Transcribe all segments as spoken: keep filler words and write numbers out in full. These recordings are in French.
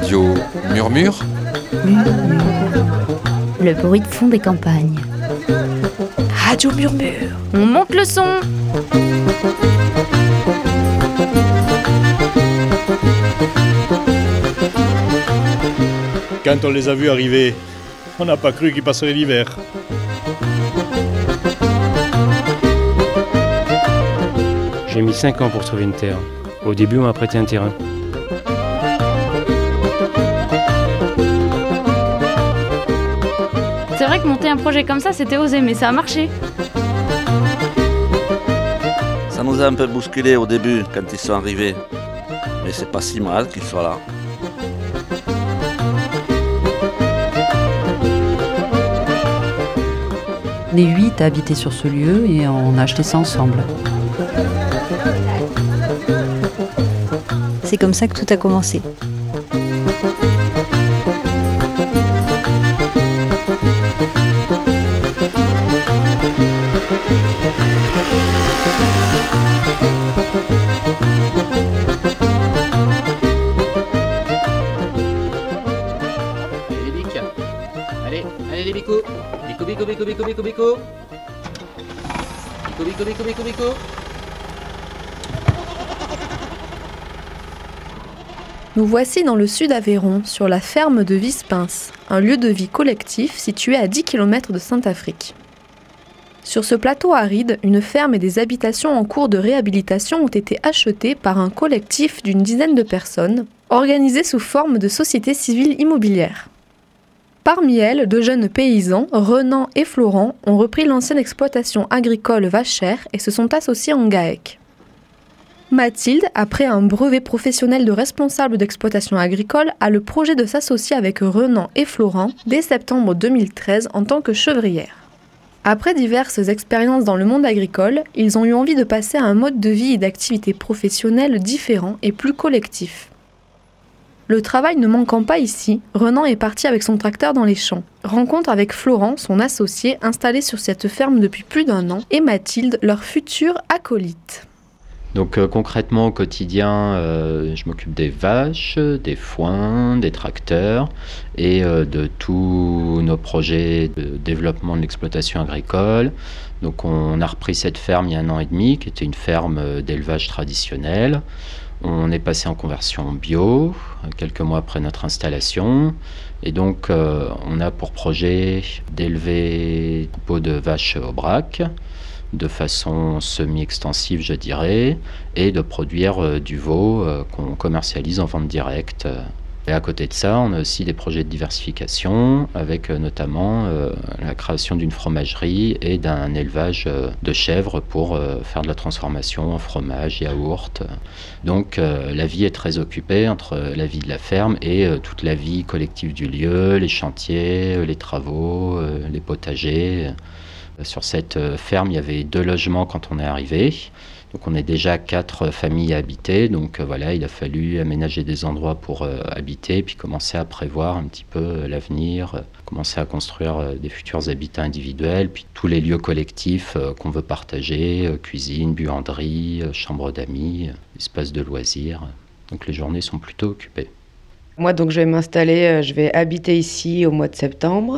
Radio Murmure. Le bruit de fond des campagnes. Radio Murmure. On monte le son. Quand on les a vus arriver, on n'a pas cru qu'ils passeraient l'hiver. J'ai mis cinq ans pour trouver une terre. Au début, on m'a prêté un terrain. C'est vrai que monter un projet comme ça, c'était osé, mais ça a marché. Ça nous a un peu bousculé au début quand ils sont arrivés. Mais c'est pas si mal qu'ils soient là. On est huit à habiter sur ce lieu et on a acheté ça ensemble. C'est comme ça que tout a commencé. Allez les bics. Allez, allez les bicos. Bico, bico, bico, bico, bico, bico. Bico, bico, bico, bico, bico. Nous voici dans le sud Aveyron, sur la ferme de Vispins, un lieu de vie collectif situé à dix kilomètres de Saint-Affrique. Sur ce plateau aride, une ferme et des habitations en cours de réhabilitation ont été achetées par un collectif d'une dizaine de personnes, organisées sous forme de société civile immobilière. Parmi elles, deux jeunes paysans, Renan et Florent, ont repris l'ancienne exploitation agricole vachère et se sont associés en GAEC. Mathilde, après un brevet professionnel de responsable d'exploitation agricole, a le projet de s'associer avec Renan et Florent dès septembre deux mille treize en tant que chevrière. Après diverses expériences dans le monde agricole, ils ont eu envie de passer à un mode de vie et d'activité professionnelle différent et plus collectif. Le travail ne manquant pas ici, Renan est parti avec son tracteur dans les champs. Rencontre avec Florent, son associé, installé sur cette ferme depuis plus d'un an, et Mathilde, leur future acolyte. Donc euh, concrètement au quotidien, euh, je m'occupe des vaches, des foins, des tracteurs et euh, de tous nos projets de développement de l'exploitation agricole. Donc on a repris cette ferme il y a un an et demi, qui était une ferme d'élevage traditionnel. On est passé en conversion bio, quelques mois après notre installation. Et donc euh, on a pour projet d'élever des troupeaux de vaches au braque, de façon semi-extensive, je dirais, et de produire euh, du veau euh, qu'on commercialise en vente directe. Et à côté de ça, on a aussi des projets de diversification, avec euh, notamment euh, la création d'une fromagerie et d'un élevage euh, de chèvres pour euh, faire de la transformation en fromage, yaourt. Donc euh, la vie est très occupée entre la vie de la ferme et euh, toute la vie collective du lieu, les chantiers, euh, les travaux, euh, les potagers. Sur cette ferme, il y avait deux logements quand on est arrivé. Donc on est déjà quatre familles à habiter. Donc voilà, il a fallu aménager des endroits pour euh, habiter, puis commencer à prévoir un petit peu euh, l'avenir, euh, commencer à construire euh, des futurs habitats individuels, puis tous les lieux collectifs euh, qu'on veut partager, euh, cuisine, buanderie, euh, chambre d'amis, euh, espace de loisirs. Donc les journées sont plutôt occupées. Moi, donc, je vais m'installer, euh, je vais habiter ici au mois de septembre.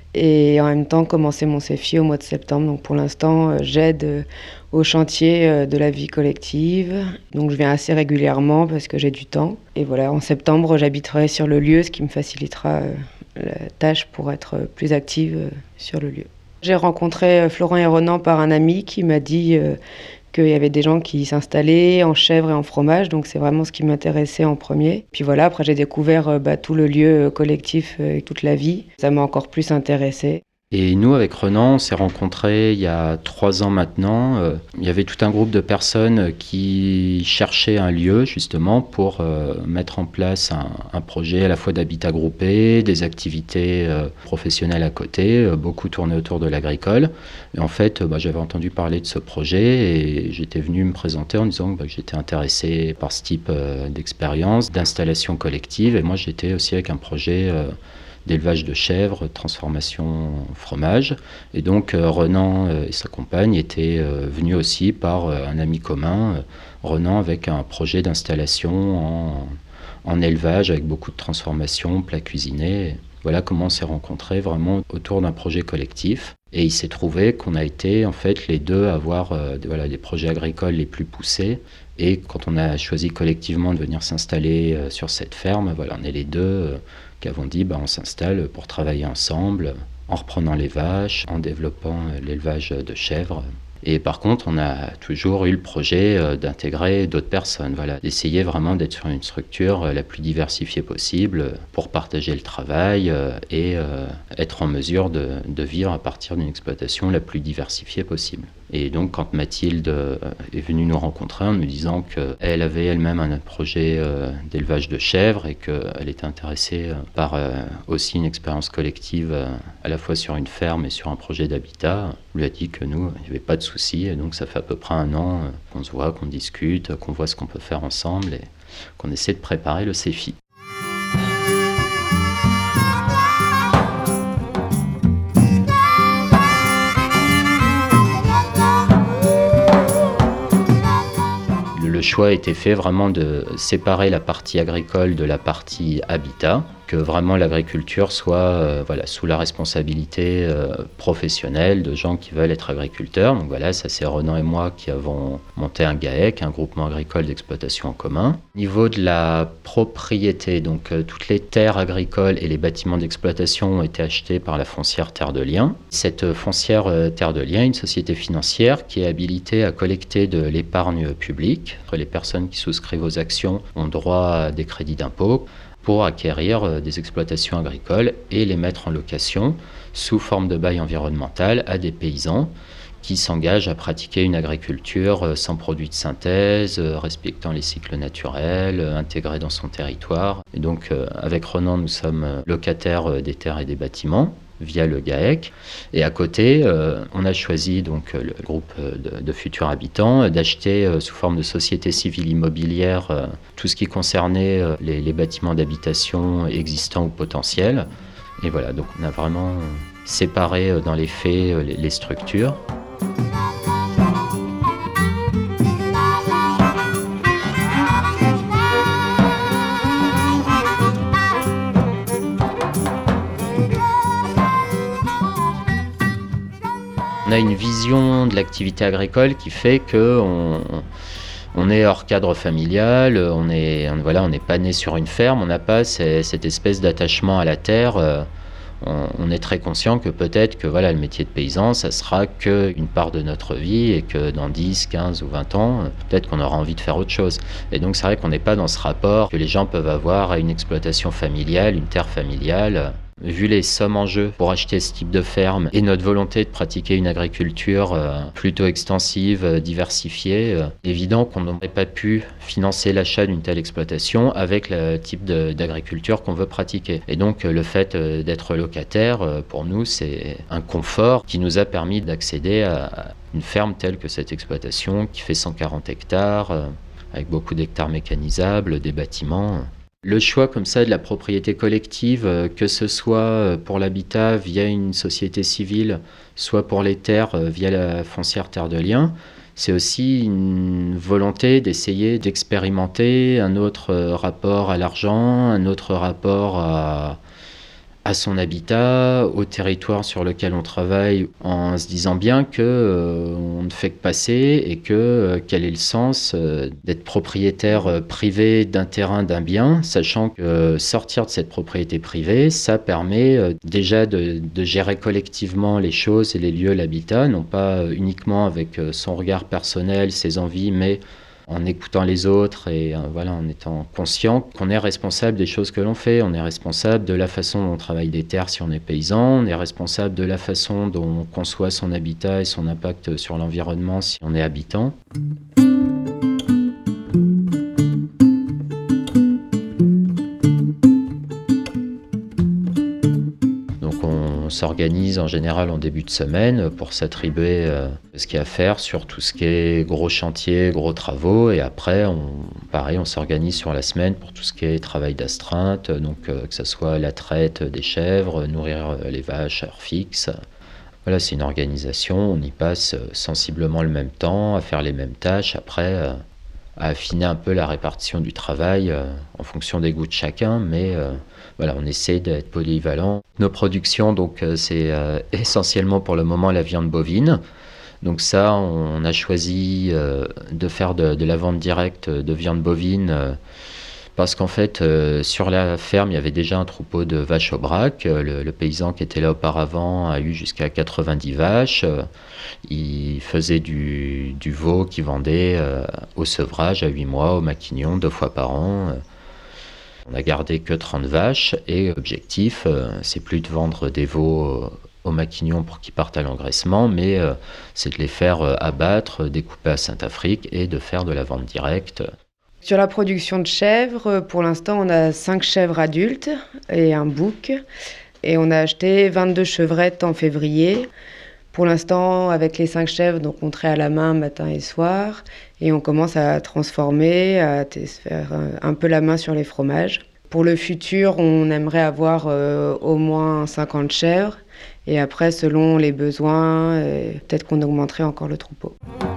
Et en même temps commencer mon C F I au mois de septembre. Donc pour l'instant, euh, j'aide euh, au chantier euh, de la vie collective. Donc je viens assez régulièrement parce que j'ai du temps. Et voilà, en septembre, j'habiterai sur le lieu, ce qui me facilitera euh, la tâche pour être euh, plus active euh, sur le lieu. J'ai rencontré euh, Florent et Renan par un ami qui m'a dit euh, qu'il y avait des gens qui s'installaient en chèvre et en fromage, donc c'est vraiment ce qui m'intéressait en premier. Puis voilà, après j'ai découvert euh, bah, tout le lieu collectif et euh, toute la vie. Ça m'a encore plus intéressée. Et nous, avec Renan, on s'est rencontrés il y a trois ans maintenant. Euh, il y avait tout un groupe de personnes qui cherchaient un lieu, justement, pour euh, mettre en place un, un projet à la fois d'habitat groupé, des activités euh, professionnelles à côté, euh, beaucoup tourné autour de l'agricole. Et en fait, bah, j'avais entendu parler de ce projet et j'étais venu me présenter en disant bah, que j'étais intéressé par ce type euh, d'expérience, d'installation collective. Et moi, j'étais aussi avec un projet euh, d'élevage de chèvres, de transformation en fromage. Et donc euh, Renan euh, et sa compagne étaient euh, venus aussi par euh, un ami commun, euh, Renan avec un projet d'installation en, en élevage avec beaucoup de transformations, plats cuisinés. Voilà comment on s'est rencontrés vraiment autour d'un projet collectif. Et il s'est trouvé qu'on a été en fait les deux à avoir euh, voilà, des projets agricoles les plus poussés. Et quand on a choisi collectivement de venir s'installer euh, sur cette ferme, voilà, on est les deux euh, qui avons dit bah, on s'installe pour travailler ensemble, en reprenant les vaches, en développant euh, l'élevage de chèvres. Et par contre, on a toujours eu le projet euh, d'intégrer d'autres personnes, voilà, d'essayer vraiment d'être sur une structure euh, la plus diversifiée possible euh, pour partager le travail euh, et euh, être en mesure de, de vivre à partir d'une exploitation la plus diversifiée possible. Et donc, quand Mathilde euh, est venue nous rencontrer en nous disant qu'elle avait elle-même un projet euh, d'élevage de chèvres et qu'elle était intéressée euh, par euh, aussi une expérience collective euh, à la fois sur une ferme et sur un projet d'habitat, on lui a dit que nous, il n'y avait pas de souci. Et donc, ça fait à peu près un an euh, qu'on se voit, qu'on discute, qu'on voit ce qu'on peut faire ensemble et qu'on essaie de préparer le CEFI. Le choix a été fait vraiment de séparer la partie agricole de la partie habitat, que vraiment l'agriculture soit euh, voilà, sous la responsabilité euh, professionnelle de gens qui veulent être agriculteurs. Donc voilà, ça c'est Renan et moi qui avons monté un GAEC, un groupement agricole d'exploitation en commun. Au niveau de la propriété, donc euh, toutes les terres agricoles et les bâtiments d'exploitation ont été achetés par la foncière Terre de Liens. Cette foncière euh, Terre de Liens, une société financière qui est habilitée à collecter de l'épargne publique. Les personnes qui souscrivent aux actions ont droit à des crédits d'impôt pour acquérir des exploitations agricoles et les mettre en location sous forme de bail environnemental à des paysans qui s'engagent à pratiquer une agriculture sans produits de synthèse, respectant les cycles naturels, intégrés dans son territoire. Et donc avec Renan, nous sommes locataires des terres et des bâtiments via le GAEC. Et à côté, euh, on a choisi, donc le groupe de, de futurs habitants, d'acheter euh, sous forme de société civile immobilière euh, tout ce qui concernait euh, les, les bâtiments d'habitation existants ou potentiels. Et voilà, donc on a vraiment séparé euh, dans les faits euh, les, les structures. On a une vision de l'activité agricole qui fait qu'on on est hors cadre familial, on est, on, voilà, on n'est pas né sur une ferme, on n'a pas ces, cette espèce d'attachement à la terre. On, on est très conscient que peut-être que voilà, le métier de paysan, ça sera qu'une part de notre vie et que dans dix, quinze ou vingt ans, peut-être qu'on aura envie de faire autre chose. Et donc c'est vrai qu'on n'est pas dans ce rapport que les gens peuvent avoir à une exploitation familiale, une terre familiale. Vu les sommes en jeu pour acheter ce type de ferme et notre volonté de pratiquer une agriculture euh, plutôt extensive, euh, diversifiée, euh, évident qu'on n'aurait pas pu financer l'achat d'une telle exploitation avec le type de, d'agriculture qu'on veut pratiquer. Et donc euh, le fait euh, d'être locataire, euh, pour nous, c'est un confort qui nous a permis d'accéder à, à une ferme telle que cette exploitation qui fait cent quarante hectares, euh, avec beaucoup d'hectares mécanisables, des bâtiments. Le choix comme ça de la propriété collective, que ce soit pour l'habitat via une société civile, soit pour les terres via la foncière Terre de Liens, c'est aussi une volonté d'essayer d'expérimenter un autre rapport à l'argent, un autre rapport à, à son habitat, au territoire sur lequel on travaille, en se disant bien que euh, on ne fait que passer et que euh, quel est le sens euh, d'être propriétaire euh, privé d'un terrain, d'un bien, sachant que euh, sortir de cette propriété privée, ça permet euh, déjà de, de gérer collectivement les choses et les lieux, l'habitat, non pas euh, uniquement avec euh, son regard personnel, ses envies, mais en écoutant les autres et euh, voilà, en étant conscient qu'on est responsable des choses que l'on fait, on est responsable de la façon dont on travaille des terres si on est paysan, on est responsable de la façon dont on conçoit son habitat et son impact sur l'environnement si on est habitant. On s'organise en général en début de semaine pour s'attribuer euh, ce qu'il y a à faire sur tout ce qui est gros chantier, gros travaux. Et après, on, pareil, on s'organise sur la semaine pour tout ce qui est travail d'astreinte, donc euh, que ce soit la traite des chèvres, nourrir euh, les vaches à heure fixe. Voilà, c'est une organisation, on y passe sensiblement le même temps, à faire les mêmes tâches. Après, euh, à affiner un peu la répartition du travail euh, en fonction des goûts de chacun, mais euh, voilà, on essaie d'être polyvalent. Nos productions, donc, euh, c'est euh, essentiellement pour le moment la viande bovine. Donc ça, on a choisi euh, de faire de, de la vente directe de viande bovine euh, parce qu'en fait, euh, sur la ferme, il y avait déjà un troupeau de vaches au braque. Le, le paysan qui était là auparavant a eu jusqu'à quatre-vingt-dix vaches. Il faisait du, du veau qu'il vendait euh, au sevrage à huit mois, au maquignon, deux fois par an. On a gardé que trente vaches et l'objectif, euh, c'est plus de vendre des veaux au maquignon pour qu'ils partent à l'engraissement, mais euh, c'est de les faire euh, abattre, découper à Saint-Afrique et de faire de la vente directe. Sur la production de chèvres, pour l'instant, on a cinq chèvres adultes et un bouc. Et on a acheté vingt-deux chevrettes en février. Pour l'instant, avec les cinq chèvres, donc on traite à la main matin et soir. Et on commence à transformer, à faire un peu la main sur les fromages. Pour le futur, on aimerait avoir euh, au moins cinquante chèvres. Et après, selon les besoins, euh, peut-être qu'on augmenterait encore le troupeau.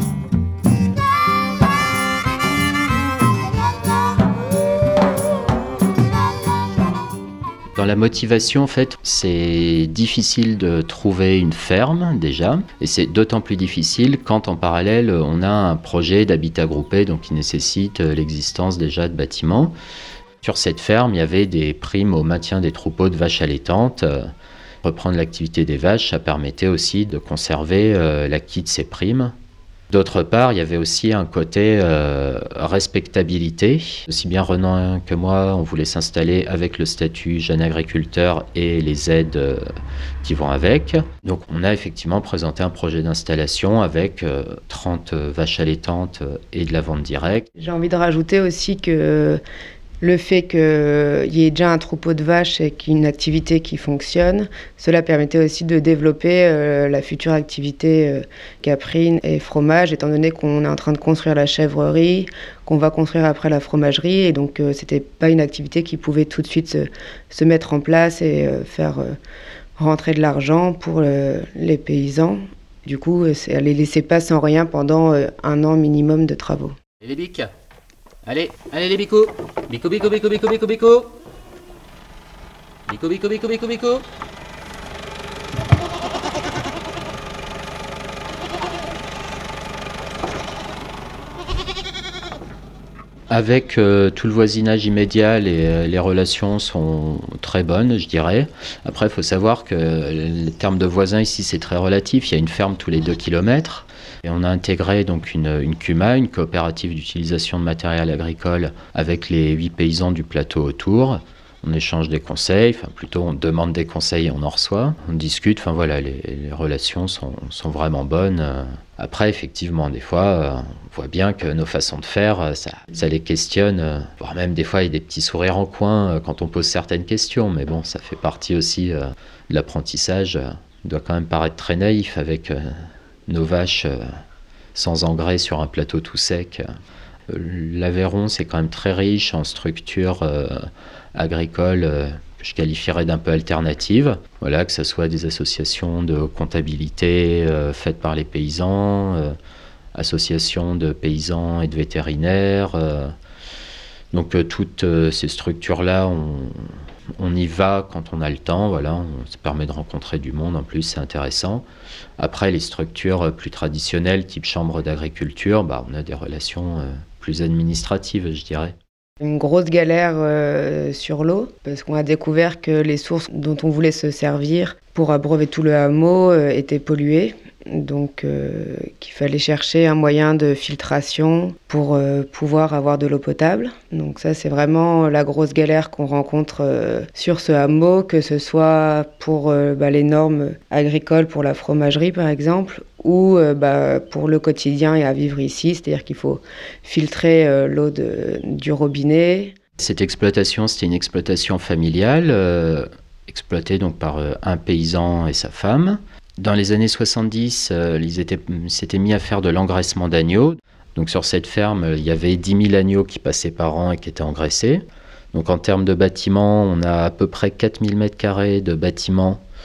Dans la motivation, en fait, c'est difficile de trouver une ferme déjà, et c'est d'autant plus difficile quand en parallèle on a un projet d'habitat groupé, donc qui nécessite l'existence déjà de bâtiments. Sur cette ferme, il y avait des primes au maintien des troupeaux de vaches allaitantes. Reprendre l'activité des vaches, ça permettait aussi de conserver euh, l'acquis de ces primes. D'autre part, il y avait aussi un côté euh, respectabilité. Aussi bien Renan que moi, on voulait s'installer avec le statut jeune agriculteur et les aides euh, qui vont avec. Donc on a effectivement présenté un projet d'installation avec euh, trente vaches allaitantes et de la vente directe. J'ai envie de rajouter aussi que le fait qu'il y ait déjà un troupeau de vaches et qu'il y ait une activité qui fonctionne, cela permettait aussi de développer euh, la future activité euh, caprine et fromage, étant donné qu'on est en train de construire la chèvrerie, qu'on va construire après la fromagerie, et donc euh, c'était pas une activité qui pouvait tout de suite se, se mettre en place et euh, faire euh, rentrer de l'argent pour euh, les paysans. Du coup, c'est, les laisser pas sans rien pendant euh, un an minimum de travaux. Et les bics? Allez, allez les bicos. Bico, bico, bico, bico, bico, bico. Bico, bico, bico, bico, bico. Avec euh, tout le voisinage immédiat, les, les relations sont très bonnes, je dirais. Après, il faut savoir que le terme de voisin ici, c'est très relatif. Il y a une ferme tous les deux kilomètres. Et on a intégré donc une, une C U M A, une coopérative d'utilisation de matériel agricole, avec les huit paysans du plateau autour. On échange des conseils, enfin plutôt on demande des conseils et on en reçoit. On discute, enfin voilà, les, les relations sont, sont vraiment bonnes. Après, effectivement, des fois, on voit bien que nos façons de faire, ça, ça les questionne, voire même des fois il y a des petits sourires en coin quand on pose certaines questions. Mais bon, ça fait partie aussi de l'apprentissage. On doit quand même paraître très naïf avec nos vaches euh, sans engrais sur un plateau tout sec. Euh, L'Aveyron, c'est quand même très riche en structures euh, agricoles euh, que je qualifierais d'un peu alternatives. Voilà, que ce soit des associations de comptabilité euh, faites par les paysans, euh, associations de paysans et de vétérinaires. Euh, donc euh, toutes euh, ces structures-là, on, on y va quand on a le temps. Voilà, on, ça permet de rencontrer du monde, en plus c'est intéressant. Après, les structures plus traditionnelles, type chambre d'agriculture, bah, on a des relations euh, plus administratives, je dirais. Une grosse galère euh, sur l'eau, parce qu'on a découvert que les sources dont on voulait se servir pour abreuver tout le hameau euh, étaient polluées. Donc euh, qu'il fallait chercher un moyen de filtration pour euh, pouvoir avoir de l'eau potable. Donc ça, c'est vraiment la grosse galère qu'on rencontre euh, sur ce hameau, que ce soit pour euh, bah, les normes agricoles pour la fromagerie par exemple, ou euh, bah, pour le quotidien et à vivre ici, c'est-à-dire qu'il faut filtrer euh, l'eau de, du robinet. Cette exploitation, c'était une exploitation familiale, euh, exploitée donc par euh, un paysan et sa femme. Dans les années soixante-dix, euh, ils étaient, s'étaient mis à faire de l'engraissement d'agneaux. Donc sur cette ferme, il y avait dix mille agneaux qui passaient par an et qui étaient engraissés. Donc en termes de bâtiments, on a à peu près quatre mille mètres carrés de bâtiments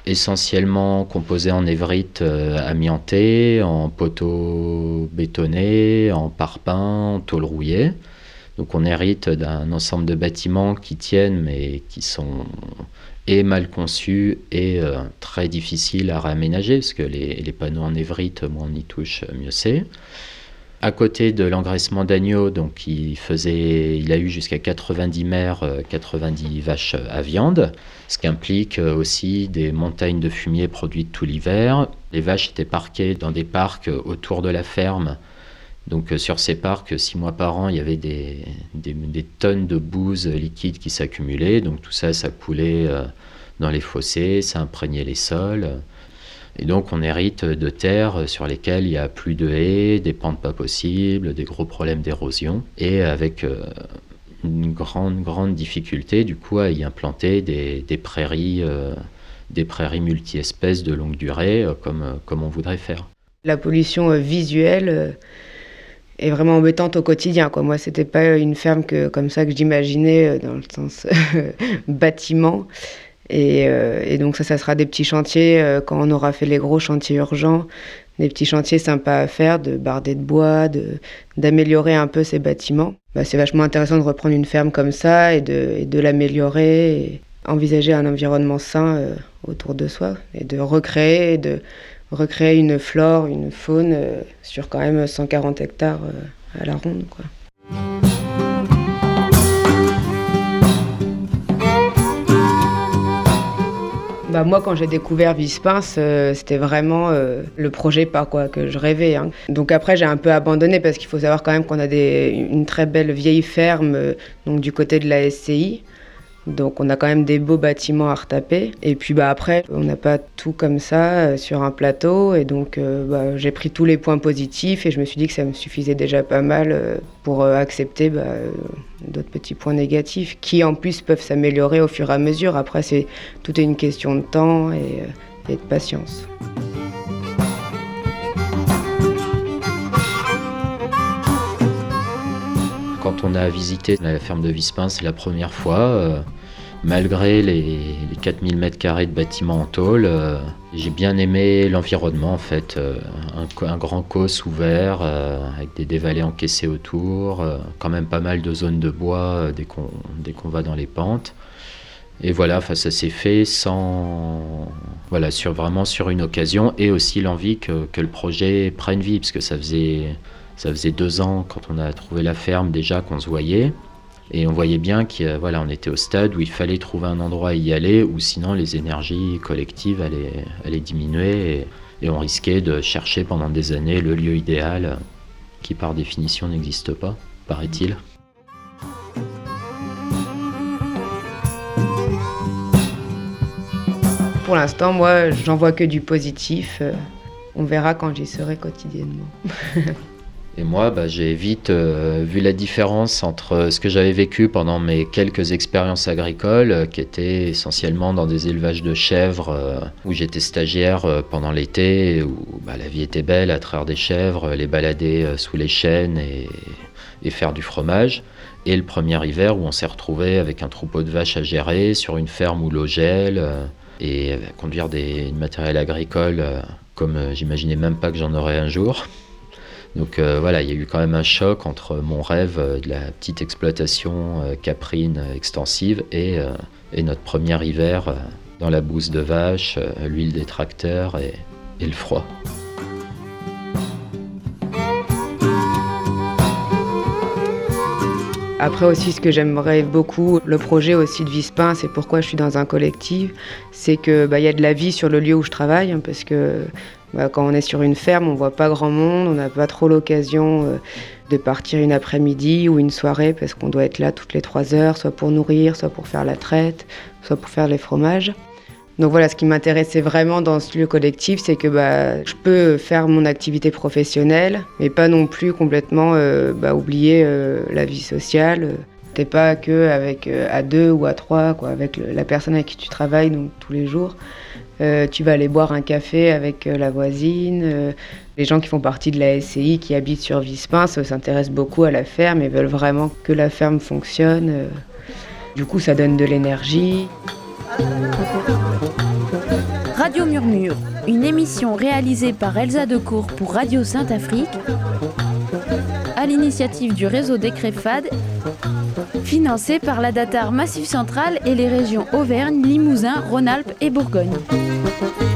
essentiellement composé en évrite euh, amiantée, en poteaux bétonnés, en parpaing, en tôle rouillée. Donc on hérite d'un ensemble de bâtiments qui tiennent mais qui sont et mal conçus et euh, très difficiles à réaménager parce que les, les panneaux en évrite, moins on y touche, mieux c'est. À côté de l'engraissement d'agneaux, donc il, faisait, il a eu jusqu'à quatre-vingt-dix mères, quatre-vingt-dix vaches à viande, ce qui implique aussi des montagnes de fumier produites tout l'hiver. Les vaches étaient parquées dans des parcs autour de la ferme. Donc sur ces parcs, six mois par an, il y avait des, des, des tonnes de bouse liquide qui s'accumulaient. Donc tout ça, ça coulait dans les fossés, ça imprégnait les sols. Et donc on hérite de terres sur lesquelles il n'y a plus de haies, des pentes pas possibles, des gros problèmes d'érosion, et avec euh, une grande, grande difficulté du coup à y implanter des, des prairies, euh, des prairies multi-espèces de longue durée, euh, comme, euh, comme on voudrait faire. La pollution euh, visuelle euh, est vraiment embêtante au quotidien, quoi. Moi, c'était pas une ferme que, comme ça que j'imaginais euh, dans le sens bâtiment. Et, euh, et donc ça, ça sera des petits chantiers euh, quand on aura fait les gros chantiers urgents, des petits chantiers sympas à faire, de barder de bois, de, d'améliorer un peu ces bâtiments. Bah, c'est vachement intéressant de reprendre une ferme comme ça et de, et de l'améliorer, et envisager un environnement sain euh, autour de soi, et de recréer, et de recréer une flore, une faune euh, sur quand même cent quarante hectares euh, à la ronde, quoi. Bah moi, quand j'ai découvert Vispince, euh, c'était vraiment euh, le projet par quoi que je rêvais, hein. Donc après, j'ai un peu abandonné parce qu'il faut savoir quand même qu'on a des, une très belle vieille ferme euh, donc du côté de la S C I. Donc on a quand même des beaux bâtiments à retaper. Et puis bah après, on n'a pas tout comme ça euh, sur un plateau. Et donc euh, bah, j'ai pris tous les points positifs et je me suis dit que ça me suffisait déjà pas mal euh, pour euh, accepter bah, euh, d'autres petits points négatifs qui en plus peuvent s'améliorer au fur et à mesure. Après, c'est tout est une question de temps et, euh, et de patience. Quand on a visité la ferme de Vispince la première fois, euh, malgré les, les quatre mille mètres carrés de bâtiments en tôle, euh, j'ai bien aimé l'environnement en fait. Euh, un, un grand causse ouvert euh, avec des dévalés encaissés autour, euh, quand même pas mal de zones de bois euh, dès qu'on, dès qu'on va dans les pentes. Et voilà, ça s'est fait sans, voilà, sur, vraiment sur une occasion et aussi l'envie que, que le projet prenne vie, parce que ça faisait... Ça faisait deux ans, quand on a trouvé la ferme, déjà qu'on se voyait. Et on voyait bien qu'on voilà, on était au stade où il fallait trouver un endroit à y aller, ou sinon les énergies collectives allaient, allaient diminuer. Et, et on risquait de chercher pendant des années le lieu idéal, qui par définition n'existe pas, paraît-il. Pour l'instant, moi, j'en vois que du positif. On verra quand j'y serai quotidiennement. Et moi, bah, j'ai vite euh, vu la différence entre ce que j'avais vécu pendant mes quelques expériences agricoles, euh, qui étaient essentiellement dans des élevages de chèvres, euh, où j'étais stagiaire euh, pendant l'été, où bah, la vie était belle à traire des chèvres, les balader euh, sous les chênes et, et faire du fromage. Et le premier hiver où on s'est retrouvé avec un troupeau de vaches à gérer, sur une ferme où l'eau gèle, euh, et à conduire des, du matériel agricole euh, comme euh, j'imaginais même pas que j'en aurais un jour. Donc euh, voilà, il y a eu quand même un choc entre mon rêve euh, de la petite exploitation euh, caprine euh, extensive et, euh, et notre premier hiver euh, dans la bouse de vache, euh, l'huile des tracteurs et, et le froid. Après aussi, ce que j'aimerais beaucoup, le projet aussi de Vispince, c'est pourquoi je suis dans un collectif, c'est que bah, y a de la vie sur le lieu où je travaille, hein, parce que bah, quand on est sur une ferme, on voit pas grand monde, on n'a pas trop l'occasion euh, de partir une après-midi ou une soirée, parce qu'on doit être là toutes les trois heures, soit pour nourrir, soit pour faire la traite, soit pour faire les fromages. Donc voilà, ce qui m'intéressait vraiment dans ce lieu collectif, c'est que bah, je peux faire mon activité professionnelle, mais pas non plus complètement euh, bah, oublier euh, la vie sociale. T'es pas que avec, euh, à deux ou à trois, quoi, avec le, la personne avec qui tu travailles donc, tous les jours. Euh, tu vas aller boire un café avec euh, la voisine. Euh, les gens qui font partie de la S C I, qui habitent sur Vispince, s'intéressent beaucoup à la ferme et veulent vraiment que la ferme fonctionne. Euh, du coup, ça donne de l'énergie. Radio Murmure, une émission réalisée par Elsa Decour pour Radio Saint-Afrique, à l'initiative du réseau des Créfades, financée par la Datar Massif Central et les régions Auvergne, Limousin, Rhône-Alpes et Bourgogne.